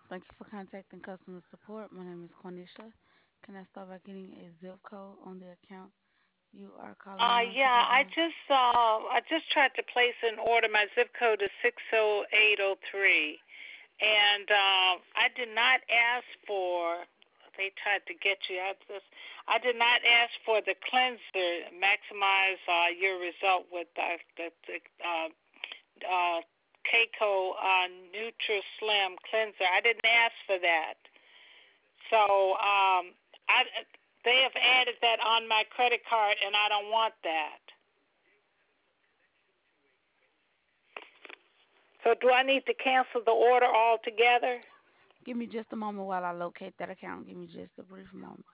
Thank you for contacting customer support. My name is Cornisha. Can I start by getting a zip code on the account you are calling me on Yeah, today, ma'am? I just tried to place an order. My zip code is 60803, and I did not ask for. They tried to get you. I did not ask for the cleanser. Maximize your result with the uh, Keiko Nutri-Slim cleanser. I didn't ask for that. So I they have added that on my credit card, and I don't want that. So do I need to cancel the order altogether? Give me just a moment while I locate that account. Give me just a brief moment.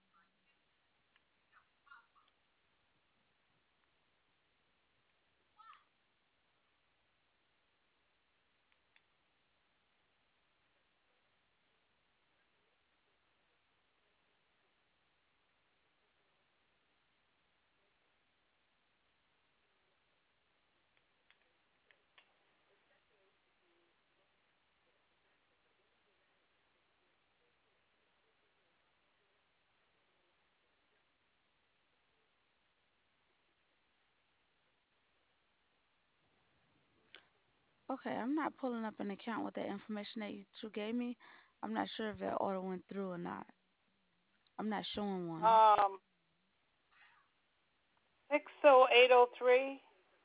Okay, I'm not pulling up an account with that information that you two gave me. I'm not sure if that order went through or not. I'm not showing one. Um, 60803.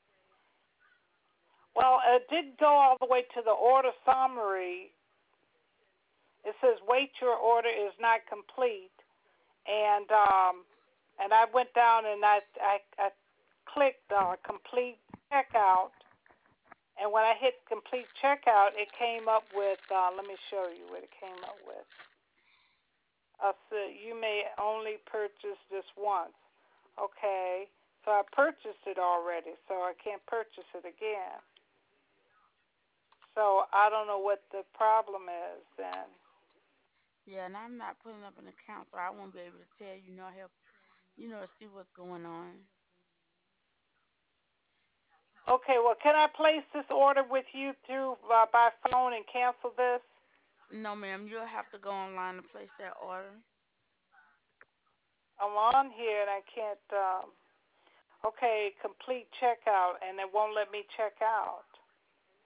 Well, it did go all the way to the order summary. It says wait, your order is not complete, and I went down and I clicked complete checkout, and when I hit complete checkout, it came up with. Let me show you what it came up with. So you may only purchase this once. Okay, so I purchased it already, so I can't purchase it again. So I don't know what the problem is then. Yeah, and I'm not pulling up an account, so I won't be able to tell you, nor help, see what's going on. Okay, well, can I place this order with you through by phone and cancel this? No, ma'am, you'll have to go online and place that order. I'm on here and I can't. Okay, complete checkout, and it won't let me check out.